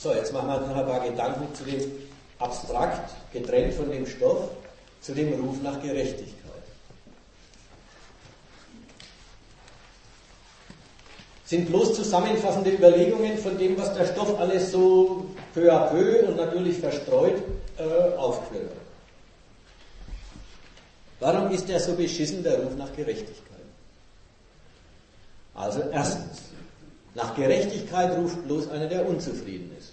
So, jetzt machen wir noch ein paar Gedanken zu dem abstrakt, getrennt von dem Stoff, zu dem Ruf nach Gerechtigkeit. Sind bloß zusammenfassende Überlegungen von dem, was der Stoff alles so peu à peu und natürlich verstreut aufgeführt hat. Warum ist der so beschissen, der Ruf nach Gerechtigkeit? Also erstens, nach Gerechtigkeit ruft bloß einer, der unzufrieden ist.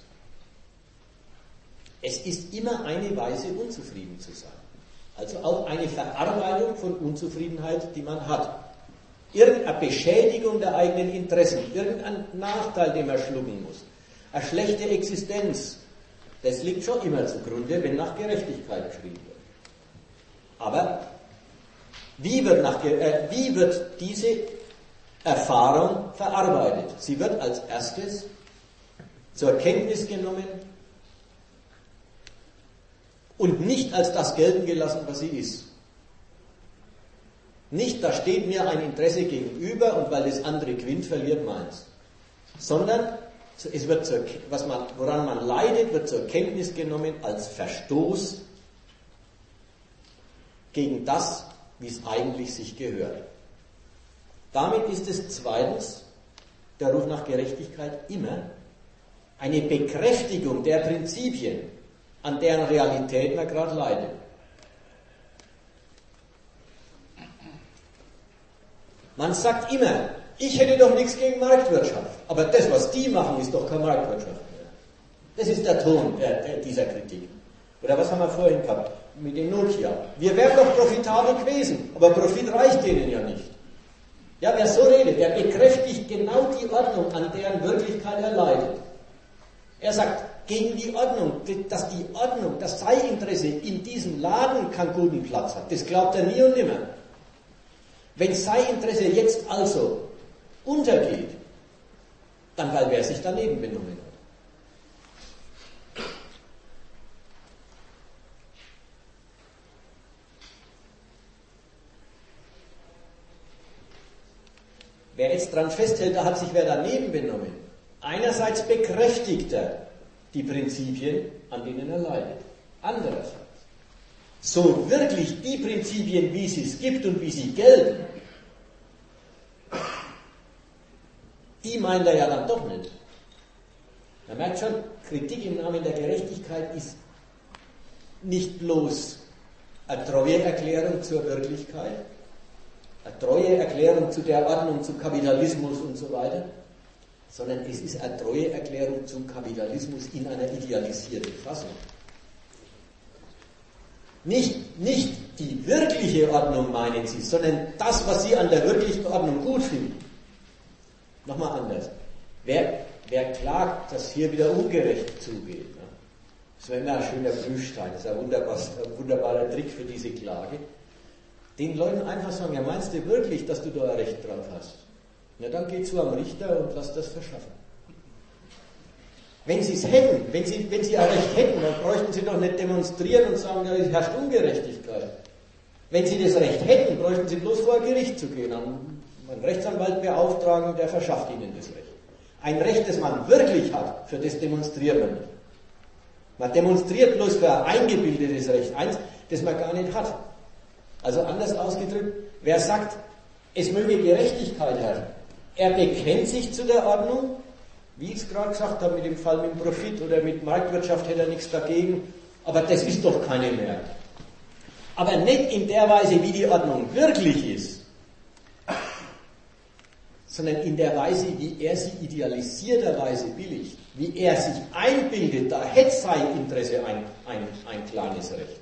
Es ist immer eine Weise, unzufrieden zu sein. Also auch eine Verarbeitung von Unzufriedenheit, die man hat. Irgendeine Beschädigung der eigenen Interessen, irgendein Nachteil, den man schlucken muss. Eine schlechte Existenz, das liegt schon immer zugrunde, wenn nach Gerechtigkeit geschrieben wird. Aber wie wird diese Erfahrung verarbeitet? Sie wird als erstes zur Kenntnis genommen und nicht als das gelten gelassen, was sie ist. Nicht, da steht mir ein Interesse gegenüber und weil das andere gewinnt, verliert meins. Sondern es wird woran man leidet, wird zur Kenntnis genommen als Verstoß gegen das, wie es eigentlich sich gehört. Damit ist es zweitens, der Ruf nach Gerechtigkeit, immer eine Bekräftigung der Prinzipien, an deren Realität man gerade leidet. Man sagt immer, ich hätte doch nichts gegen Marktwirtschaft, aber das, was die machen, ist doch keine Marktwirtschaft mehr. Das ist der Ton dieser Kritik. Oder was haben wir vorhin gehabt mit den Nokia? Wir wären doch profitabel gewesen, aber Profit reicht denen ja nicht. Ja, wer so redet, der bekräftigt genau die Ordnung, an deren Wirklichkeit er leidet. Er sagt, gegen die Ordnung, das Sei-Interesse in diesem Laden keinen guten Platz hat, das glaubt er nie und nimmer. Wenn Sei-Interesse jetzt also untergeht, dann weil wer sich daneben benommen hat. Wer jetzt dran festhält, da hat sich wer daneben benommen. Einerseits bekräftigt er die Prinzipien, an denen er leidet. Andererseits, so wirklich die Prinzipien, wie es es gibt und wie sie gelten, die meint er ja dann doch nicht. Man merkt schon, Kritik im Namen der Gerechtigkeit ist nicht bloß eine Treueerklärung zur Wirklichkeit, eine Treueerklärung zu der Ordnung, zum Kapitalismus und so weiter, sondern es ist eine Treueerklärung zum Kapitalismus in einer idealisierten Fassung. Nicht die wirkliche Ordnung meinen Sie, sondern das, was Sie an der wirklichen Ordnung gut finden. Nochmal anders. Wer klagt, dass hier wieder ungerecht zugeht? Ne? Das wäre immer ein schöner Prüfstein, das ist ein wunderbarer Trick für diese Klage. Den Leuten einfach sagen, ja, meinst du wirklich, dass du da ein Recht drauf hast? Na, dann geh zu einem Richter und lass das verschaffen. Wenn Sie es hätten, wenn Sie ein Recht hätten, dann bräuchten Sie doch nicht demonstrieren und sagen, ja, es herrscht Ungerechtigkeit. Wenn Sie das Recht hätten, bräuchten Sie bloß vor ein Gericht zu gehen, einen Rechtsanwalt beauftragen, der verschafft Ihnen das Recht. Ein Recht, das man wirklich hat, für das demonstriert man nicht. Man demonstriert bloß für ein eingebildetes Recht, eins, das man gar nicht hat. Also anders ausgedrückt, wer sagt, es möge Gerechtigkeit herrschen, er bekennt sich zu der Ordnung, wie ich es gerade gesagt habe, mit dem Fall mit dem Profit oder mit Marktwirtschaft hätte er nichts dagegen, aber das ist doch keine mehr. Aber nicht in der Weise, wie die Ordnung wirklich ist, sondern in der Weise, wie er sie idealisierterweise billigt, wie er sich einbildet, da hätte sein Interesse ein kleines Recht.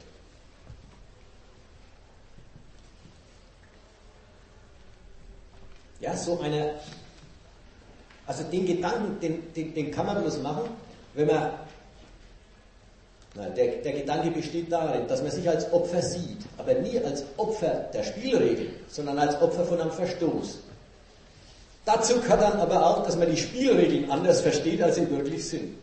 Ja, so eine, also den Gedanken, den kann man bloß machen, wenn man, der Gedanke besteht darin, dass man sich als Opfer sieht, aber nie als Opfer der Spielregeln, sondern als Opfer von einem Verstoß. Dazu gehört dann aber auch, dass man die Spielregeln anders versteht, als sie wirklich sind.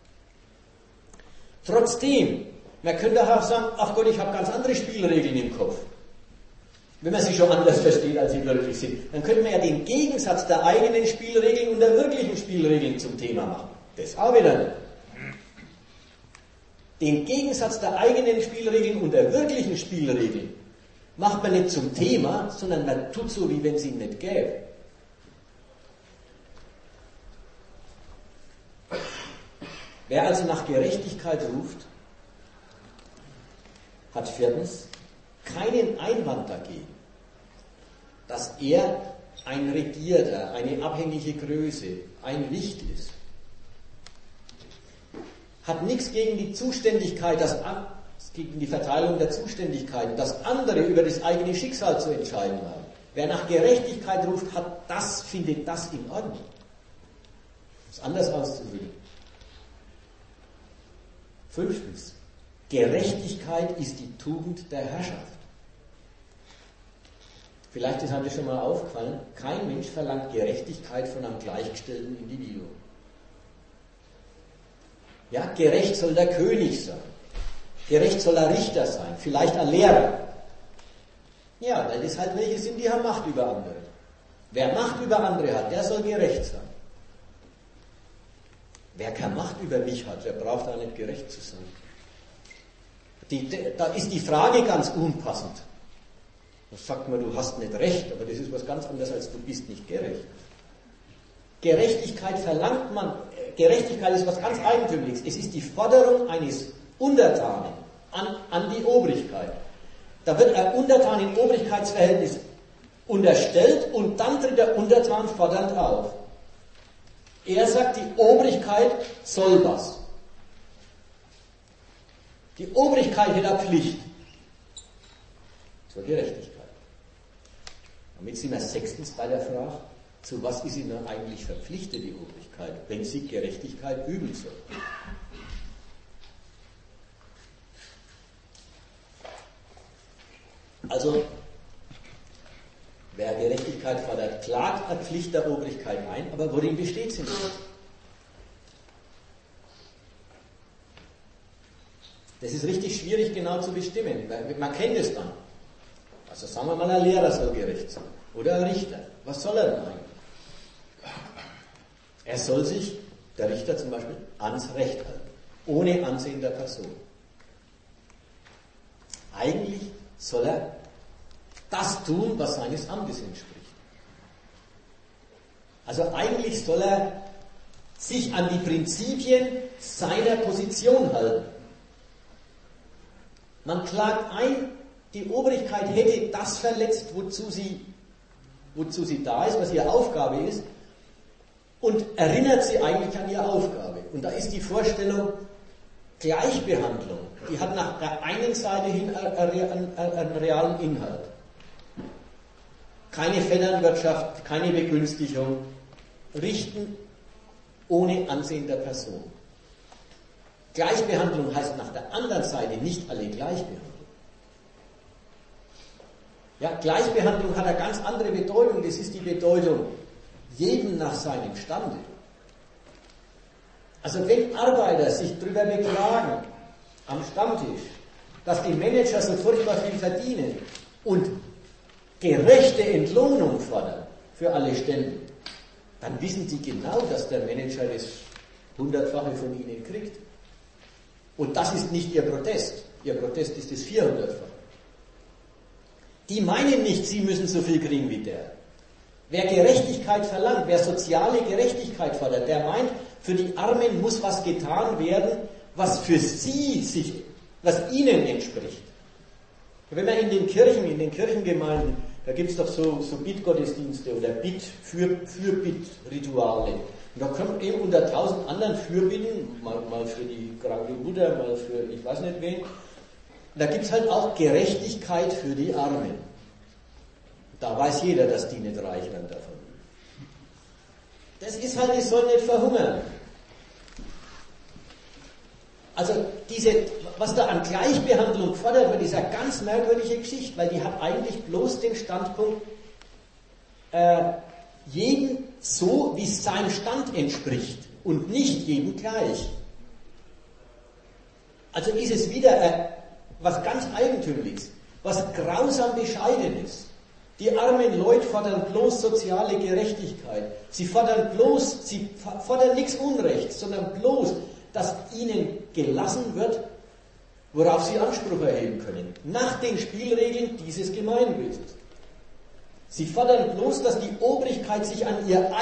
Trotzdem, man könnte auch sagen, ach Gott, ich habe ganz andere Spielregeln im Kopf. Wenn man sie schon anders versteht, als sie wirklich sind, dann könnte man ja den Gegensatz der eigenen Spielregeln und der wirklichen Spielregeln zum Thema machen. Das auch wieder nicht. Den Gegensatz der eigenen Spielregeln und der wirklichen Spielregeln macht man nicht zum Thema, sondern man tut so, wie wenn es ihn nicht gäbe. Wer also nach Gerechtigkeit ruft, hat viertens keinen Einwand dagegen, dass er ein Regierter, eine abhängige Größe, ein Wicht ist. Hat nichts gegen die Zuständigkeit, gegen die Verteilung der Zuständigkeiten, dass andere über das eigene Schicksal zu entscheiden haben. Wer nach Gerechtigkeit ruft, findet das in Ordnung. Das ist anders auszudrücken. Fünftens, Gerechtigkeit ist die Tugend der Herrschaft. Vielleicht ist heute schon mal aufgefallen, kein Mensch verlangt Gerechtigkeit von einem gleichgestellten Individuum. Ja, gerecht soll der König sein. Gerecht soll der Richter sein. Vielleicht ein Lehrer. Ja, weil es halt welche sind, die haben Macht über andere. Wer Macht über andere hat, der soll gerecht sein. Wer keine Macht über mich hat, der braucht auch nicht gerecht zu sein. Da ist die Frage ganz unpassend. Da sagt man, du hast nicht recht, aber das ist was ganz anderes, als du bist nicht gerecht. Gerechtigkeit verlangt man, Gerechtigkeit ist was ganz Eigentümliches. Es ist die Forderung eines Untertanen an die Obrigkeit. Da wird ein Untertan im Obrigkeitsverhältnis unterstellt und dann tritt der Untertan fordernd auf. Er sagt, die Obrigkeit soll was. Die Obrigkeit hat eine Pflicht zur Gerechtigkeit. Damit sind wir sechstens bei der Frage, zu was ist sie denn eigentlich verpflichtet, die Obrigkeit, wenn sie Gerechtigkeit üben soll? Also, wer Gerechtigkeit fordert, klagt eine Pflicht der Obrigkeit ein, aber worin besteht sie nicht? Das ist richtig schwierig genau zu bestimmen, weil man kennt es dann. Also sagen wir mal, ein Lehrer soll gerecht sein oder ein Richter. Was soll er denn eigentlich? Er soll sich, der Richter zum Beispiel, ans Recht halten, ohne Ansehen der Person. Eigentlich soll er das tun, was seines Amtes entspricht. Also eigentlich soll er sich an die Prinzipien seiner Position halten. Man klagt ein, die Obrigkeit hätte das verletzt, wozu sie da ist, was ihre Aufgabe ist, und erinnert sie eigentlich an ihre Aufgabe. Und da ist die Vorstellung Gleichbehandlung, die hat nach der einen Seite hin einen realen Inhalt. Keine Vetternwirtschaft, keine Begünstigung, richten ohne Ansehen der Person. Gleichbehandlung heißt nach der anderen Seite nicht alle Gleichbehandlung. Ja, Gleichbehandlung hat eine ganz andere Bedeutung, das ist die Bedeutung jedem nach seinem Stande. Also wenn Arbeiter sich darüber beklagen am Stammtisch, dass die Manager so furchtbar viel verdienen und gerechte Entlohnung fordern für alle Stellen, dann wissen sie genau, dass der Manager das 100-fache von ihnen kriegt. Und das ist nicht ihr Protest. Ihr Protest ist das 400-fache. Die meinen nicht, sie müssen so viel kriegen wie der. Wer Gerechtigkeit verlangt, wer soziale Gerechtigkeit fordert, der meint, für die Armen muss was getan werden, was für was ihnen entspricht. Wenn man in den Kirchengemeinden, da gibt es doch so Bittgottesdienste oder Fürbitt-Rituale. Und da kommt eben unter 1000 anderen Fürbitten, mal für die kranke Mutter, mal für ich weiß nicht wen, da gibt es halt auch Gerechtigkeit für die Armen. Da weiß jeder, dass die nicht reich werden davon. Das ist halt, die sollen nicht verhungern. Also was da an Gleichbehandlung gefordert wird, ist eine ganz merkwürdige Geschichte, weil die hat eigentlich bloß den Standpunkt, jeden so, wie es seinem Stand entspricht und nicht jedem gleich. Also ist es wieder was ganz Eigentümliches, was grausam Bescheidenes. Die armen Leute fordern bloß soziale Gerechtigkeit. Sie fordern nichts Unrechts, sondern bloß, dass ihnen gelassen wird, worauf sie Anspruch erheben können, nach den Spielregeln dieses Gemeinwesens. Sie fordern bloß, dass die Obrigkeit sich an ihre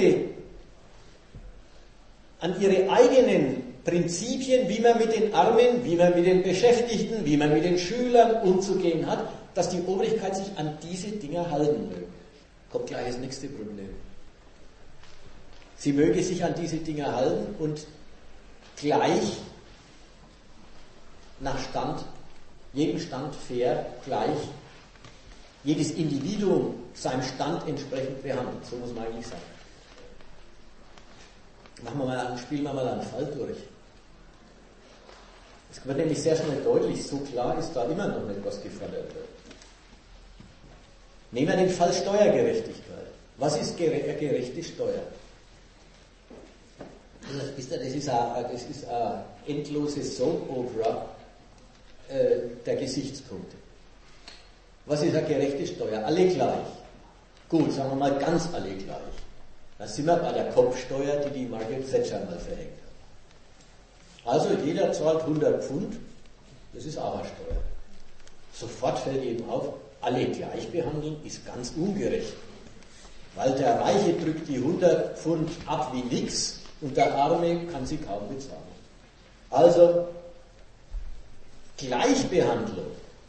eigenen Prinzipien, wie man mit den Armen, wie man mit den Beschäftigten, wie man mit den Schülern umzugehen hat, dass die Obrigkeit sich an diese Dinge halten möge. Kommt gleich das nächste Problem. Sie möge sich an diese Dinge halten und gleich nach Stand, jedem Stand fair, gleich, jedes Individuum seinem Stand entsprechend behandeln. So muss man eigentlich sagen. Spielen wir mal einen Fall durch. Es wird nämlich sehr schnell deutlich, so klar ist da immer noch nicht, was gefordert wird. Nehmen wir den Fall Steuergerechtigkeit. Was ist gerechte Steuer? Das ist ein endloses Soap-Opera der Gesichtspunkte. Was ist eine gerechte Steuer? Alle gleich. Gut, sagen wir mal ganz alle gleich. Da sind wir bei der Kopfsteuer, die Margaret Thatcher mal verhängt hat. Also jeder zahlt 100 Pfund, das ist auch eine Steuer. Sofort fällt eben auf, alle gleich behandeln ist ganz ungerecht. Weil der Reiche drückt die 100 Pfund ab wie nix und der Arme kann sie kaum bezahlen. Also Gleichbehandlung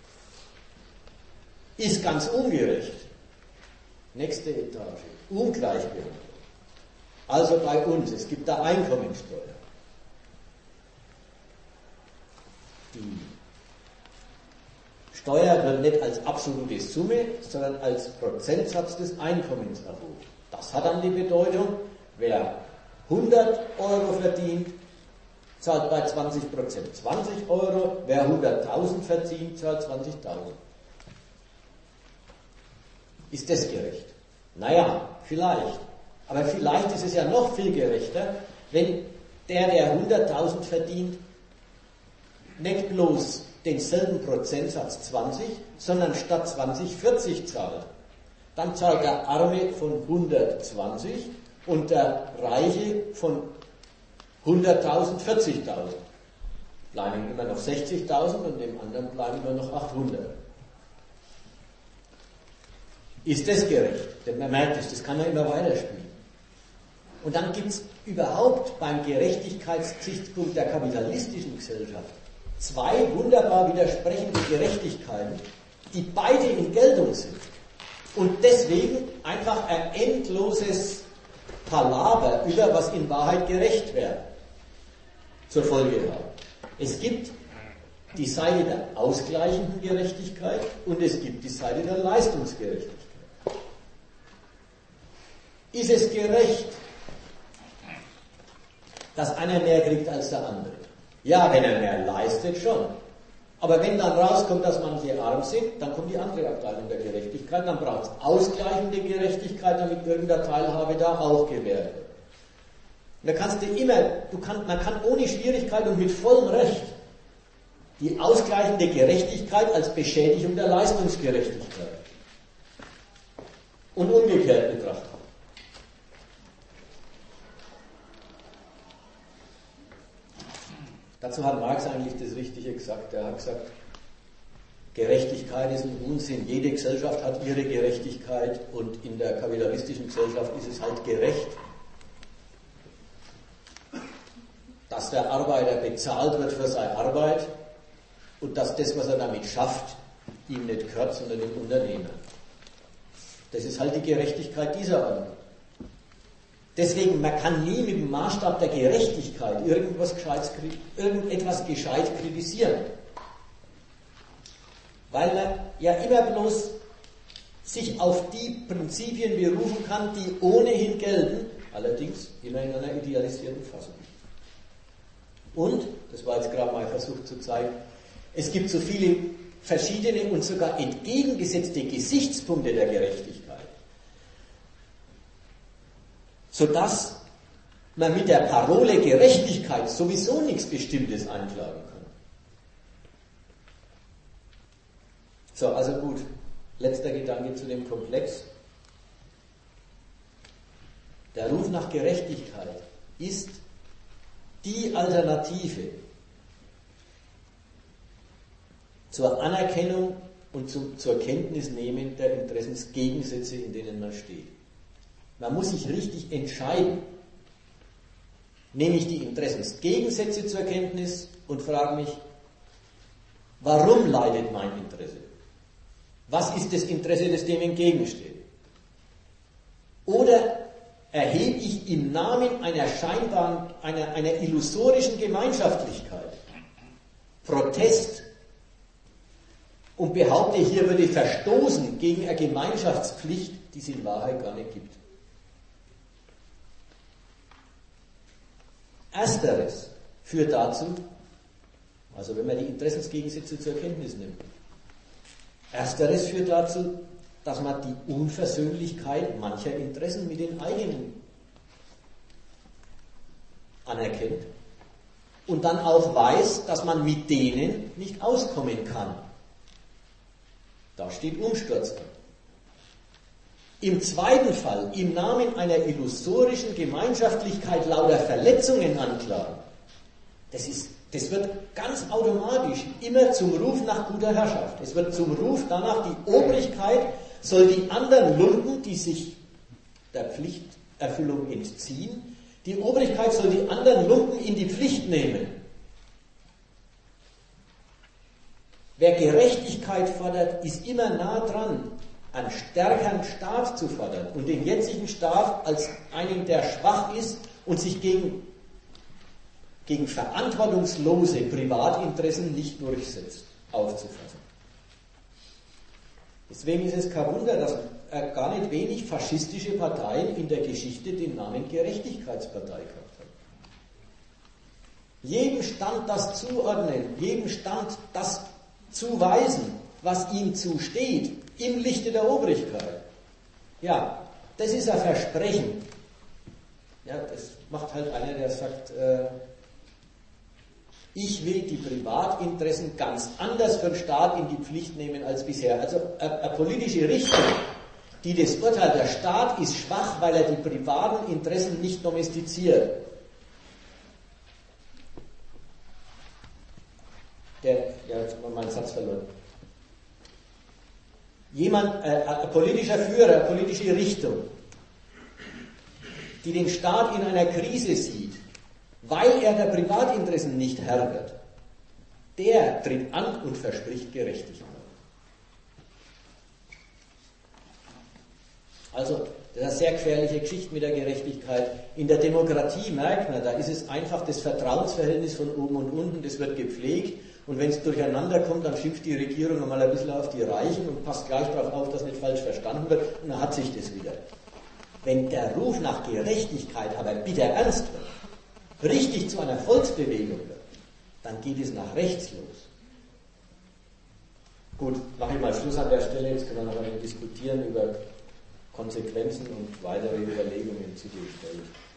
ist ganz ungerecht. Nächste Etage. Ungleichbehandlung. Also bei uns, es gibt da Einkommensteuer. Die Steuer wird nicht als absolute Summe, sondern als Prozentsatz des Einkommens erhoben. Das hat dann die Bedeutung, wer 100 Euro verdient, zahlt bei 20% 20 Euro, wer 100.000 verdient, zahlt 20.000. Ist das gerecht? Naja, vielleicht. Aber vielleicht ist es ja noch viel gerechter, wenn der 100.000 verdient, nicht bloß denselben Prozentsatz 20, sondern statt 20 40 zahlt. Dann zahlt der Arme von 120 und der Reiche von 100.000 40.000. Bleiben immer noch 60.000 und dem anderen bleiben immer noch 800. Ist das gerecht? Denn man merkt es, das kann man immer weiterspielen. Und dann gibt es überhaupt beim Gerechtigkeitsgesichtspunkt der kapitalistischen Gesellschaft zwei wunderbar widersprechende Gerechtigkeiten, die beide in Geltung sind. Und deswegen einfach ein endloses Palaver über, was in Wahrheit gerecht wäre, zur Folge haben. Es gibt die Seite der ausgleichenden Gerechtigkeit und es gibt die Seite der Leistungsgerechtigkeit. Ist es gerecht, dass einer mehr kriegt als der andere? Ja, wenn er mehr leistet, schon. Aber wenn dann rauskommt, dass manche arm sind, dann kommt die andere Abteilung der Gerechtigkeit, dann braucht es ausgleichende Gerechtigkeit, damit irgendeine Teilhabe da auch gewährt wird. Da kannst du immer, man kann ohne Schwierigkeit und mit vollem Recht die ausgleichende Gerechtigkeit als Beschädigung der Leistungsgerechtigkeit und umgekehrt betrachten. Dazu hat Marx eigentlich das Richtige gesagt. Er hat gesagt, Gerechtigkeit ist ein Unsinn. Jede Gesellschaft hat ihre Gerechtigkeit und in der kapitalistischen Gesellschaft ist es halt gerecht, dass der Arbeiter bezahlt wird für seine Arbeit und dass das, was er damit schafft, ihm nicht gehört, sondern dem Unternehmer. Das ist halt die Gerechtigkeit dieser Art. Deswegen, man kann nie mit dem Maßstab der Gerechtigkeit irgendetwas gescheit kritisieren. Weil man ja immer bloß sich auf die Prinzipien berufen kann, die ohnehin gelten, allerdings immer in einer idealisierten Fassung. Und, das war jetzt gerade mal versucht zu zeigen, es gibt so viele verschiedene und sogar entgegengesetzte Gesichtspunkte der Gerechtigkeit, sodass man mit der Parole Gerechtigkeit sowieso nichts Bestimmtes einklagen kann. So, also gut, letzter Gedanke zu dem Komplex. Der Ruf nach Gerechtigkeit ist die Alternative zur Anerkennung und zur Kenntnisnehmung der Interessensgegensätze, in denen man steht. Man muss sich richtig entscheiden. Nehme ich die Interessensgegensätze zur Kenntnis und frage mich, warum leidet mein Interesse? Was ist das Interesse, das dem entgegensteht? Oder erhebe ich im Namen einer scheinbaren, einer illusorischen Gemeinschaftlichkeit Protest und behaupte, hier würde verstoßen gegen eine Gemeinschaftspflicht, die es in Wahrheit gar nicht gibt. Ersteres führt dazu, also wenn man die Interessensgegensätze zur Kenntnis nimmt, ersteres führt dazu, dass man die Unversöhnlichkeit mancher Interessen mit den eigenen anerkennt und dann auch weiß, dass man mit denen nicht auskommen kann. Da steht Umsturz an. Im zweiten Fall, im Namen einer illusorischen Gemeinschaftlichkeit lauter Verletzungen anklagen, das wird ganz automatisch immer zum Ruf nach guter Herrschaft. Es wird zum Ruf danach, die Obrigkeit soll die anderen Lumpen, die sich der Pflichterfüllung entziehen, die Obrigkeit soll die anderen Lumpen in die Pflicht nehmen. Wer Gerechtigkeit fordert, ist immer nah dran, einen stärkeren Staat zu fordern und den jetzigen Staat als einen, der schwach ist und sich gegen verantwortungslose Privatinteressen nicht durchsetzt, aufzufassen. Deswegen ist es kein Wunder, dass gar nicht wenig faschistische Parteien in der Geschichte den Namen Gerechtigkeitspartei gehabt haben. Jedem Stand das zuordnen, jedem Stand das zuweisen, was ihm zusteht, im Lichte der Obrigkeit. Ja, das ist ein Versprechen. Ja, das macht halt einer, der sagt, ich will die Privatinteressen ganz anders für den Staat in die Pflicht nehmen als bisher. Also eine politische Richtung, die das Urteil, der Staat ist schwach, weil er die privaten Interessen nicht domestiziert. Jetzt haben wir meinen Satz verloren. Ein politischer Führer, eine politische Richtung, die den Staat in einer Krise sieht, weil er der Privatinteressen nicht Herr wird, der tritt an und verspricht Gerechtigkeit. Also, das ist eine sehr gefährliche Geschichte mit der Gerechtigkeit. In der Demokratie merkt man, da ist es einfach das Vertrauensverhältnis von oben und unten, das wird gepflegt. Und wenn es durcheinander kommt, dann schimpft die Regierung einmal ein bisschen auf die Reichen und passt gleich darauf auf, dass nicht falsch verstanden wird, und dann hat sich das wieder. Wenn der Ruf nach Gerechtigkeit aber bitter ernst wird, richtig zu einer Volksbewegung wird, dann geht es nach rechts los. Gut, mache ich mal Schluss an der Stelle, jetzt können wir noch einmal diskutieren über Konsequenzen und weitere Überlegungen zu dem Feld.